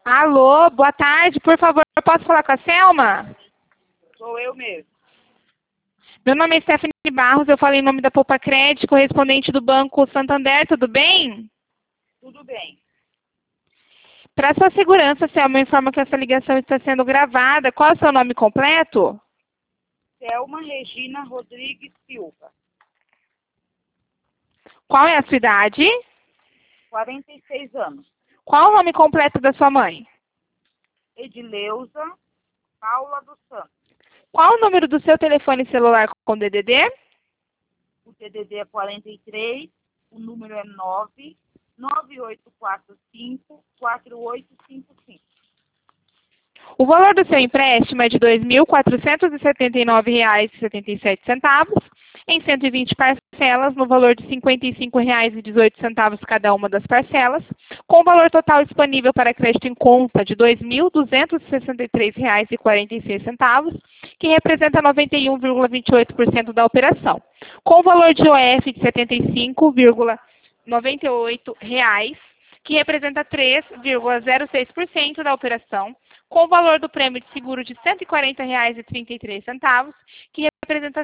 Alô, boa tarde, por favor, eu posso falar com a Selma? Sou eu mesmo. Meu nome é Stephanie Barros, eu falo em nome da Poupa Crédito, correspondente do Banco Santander, tudo bem? Tudo bem. Para sua segurança, Selma, eu informo que essa ligação está sendo gravada. Qual é o seu nome completo? Selma Regina Rodrigues Silva, Qual é a sua idade? 46 anos. Qual o nome completo da sua mãe? Edileuza Paula dos Santos. Qual o número do seu telefone celular com DDD? O TDD é 43, o número é 99845-4855. O valor do seu empréstimo é de R$ 2.479,77, em 120 parcelas, no valor de R$ 55,18 cada uma das parcelas, com o valor total disponível para crédito em conta de R$ 2.263,46, que representa 91,28% da operação, com o valor de OF de R$ 75,98, que representa 3,06% da operação, com o valor do prêmio de seguro de R$ 140,33, que representa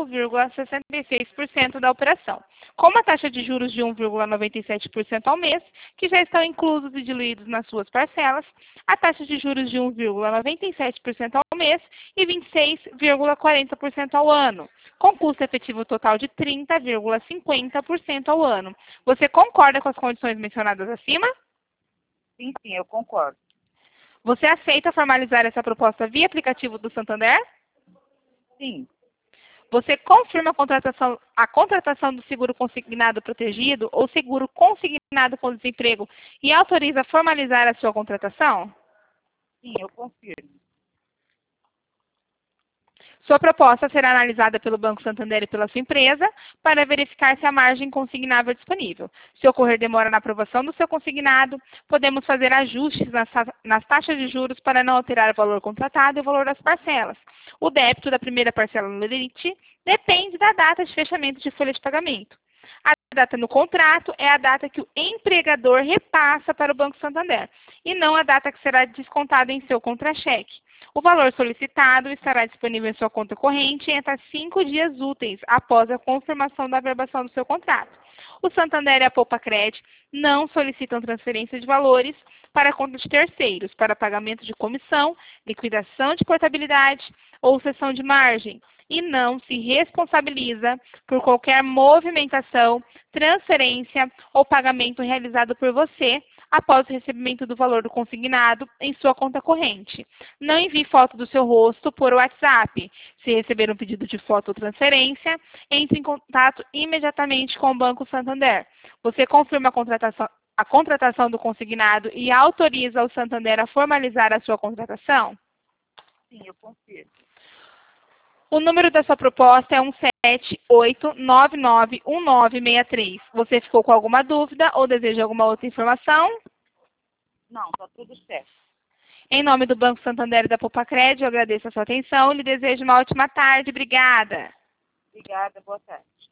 5,66% da operação. Com uma taxa de juros de 1,97% ao mês, que já estão inclusos e diluídos nas suas parcelas, a taxa de juros de 1,97% ao mês e 26,40% ao ano, com custo efetivo total de 30,50% ao ano. Você concorda com as condições mencionadas acima? Sim, eu concordo. Você aceita formalizar essa proposta via aplicativo do Santander? Sim, Você confirma a contratação do seguro consignado protegido ou seguro consignado com desemprego e autoriza a formalizar a sua contratação? sim, eu confirmo. Sua proposta será analisada pelo Banco Santander e pela sua empresa para verificar se há margem consignável é disponível. Se ocorrer demora na aprovação do seu consignado, podemos fazer ajustes nas taxas de juros para não alterar o valor contratado e o valor das parcelas. O débito da primeira parcela no limite depende da data de fechamento de folha de pagamento. A data no contrato é a data que o empregador repassa para o Banco Santander e não a data que será descontada em seu contra-cheque. O valor solicitado estará disponível em sua conta corrente em até 5 dias úteis após a confirmação da averbação do seu contrato. O Santander e a Poupa Crédito não solicitam transferência de valores para conta de terceiros, para pagamento de comissão, liquidação de portabilidade ou cessão de margem, e não se responsabiliza por qualquer movimentação, transferência ou pagamento realizado por você após o recebimento do valor do consignado em sua conta corrente. Não envie foto do seu rosto por WhatsApp. Se receber um pedido de foto ou transferência, entre em contato imediatamente com o Banco Santander. Você confirma a contratação do consignado e autoriza o Santander a formalizar a sua contratação? Sim, eu confirmo. O número da sua proposta é 178991963. Você ficou com alguma dúvida ou deseja alguma outra informação? Não, tá tudo certo. Em nome do Banco Santander e da Poupa Crédito, eu agradeço a sua atenção e lhe desejo uma ótima tarde. Obrigada. Obrigada, boa tarde.